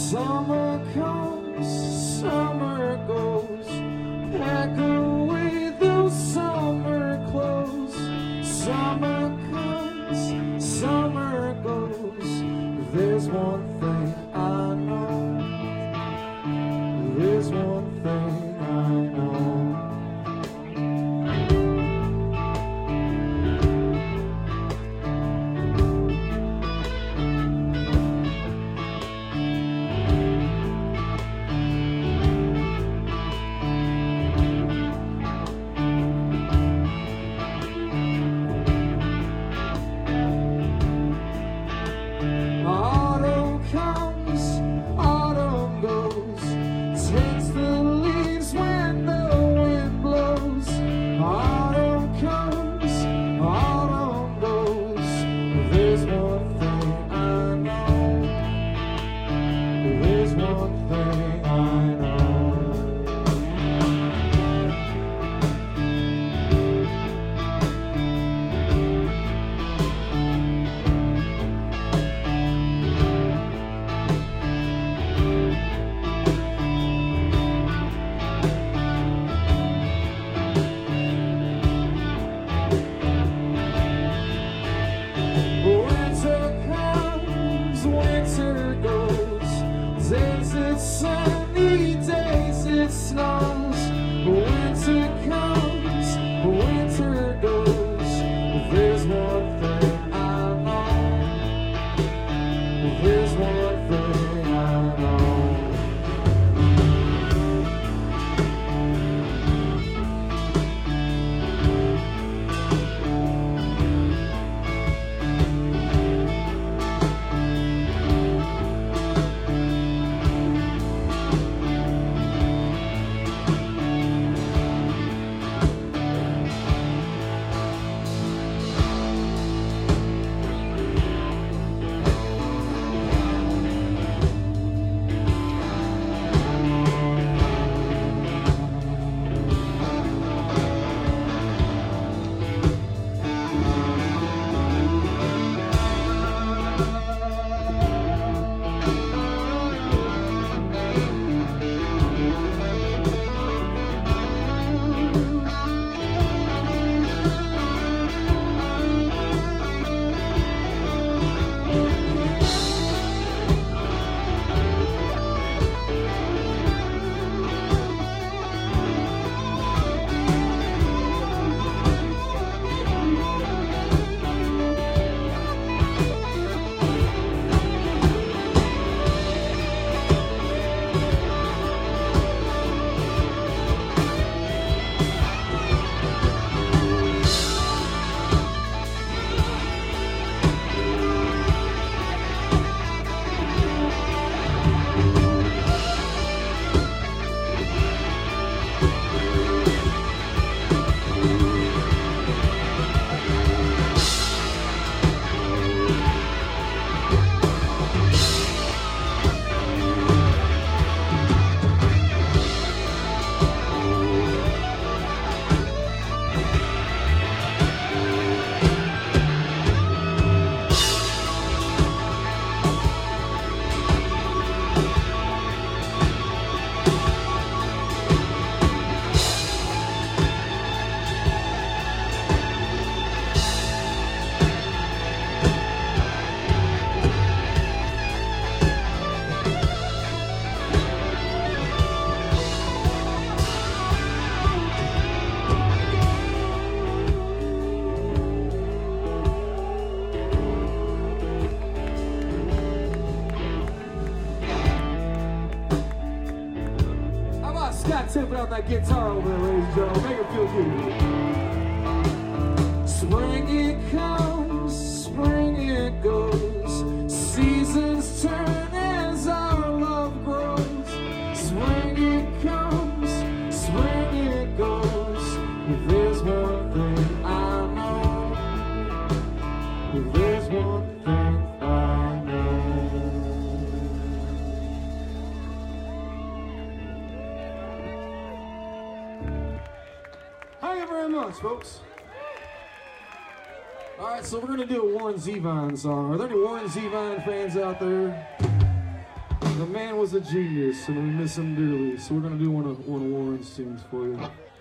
Summer comes, summer goes, pack away those summer clothes. Summer comes, summer goes. There's one thing I know. There's one thing I know. Autumn comes, autumn goes, takes the leaves when the wind blows. Autumn comes, autumn goes. There's one thing I know. There's one thing I know. Winter comes, winter goes. Days it sunny, days it snows. Winter comes, winter goes. There's one thing I know. There's one thing I know. Scott tipping out that guitar over there, ladies and gentlemen. Make it feel good. Spring it comes, spring it goes. Seasons turn as our love grows. Spring it comes, spring it goes. There's one thing I know. There's one thing I know. Thank you very much, folks. All right, so we're going to do a Warren Zevon song. Are there any Warren Zevon fans out there? The man was a genius, and we miss him dearly. So we're gonna do one of Warren's tunes for you.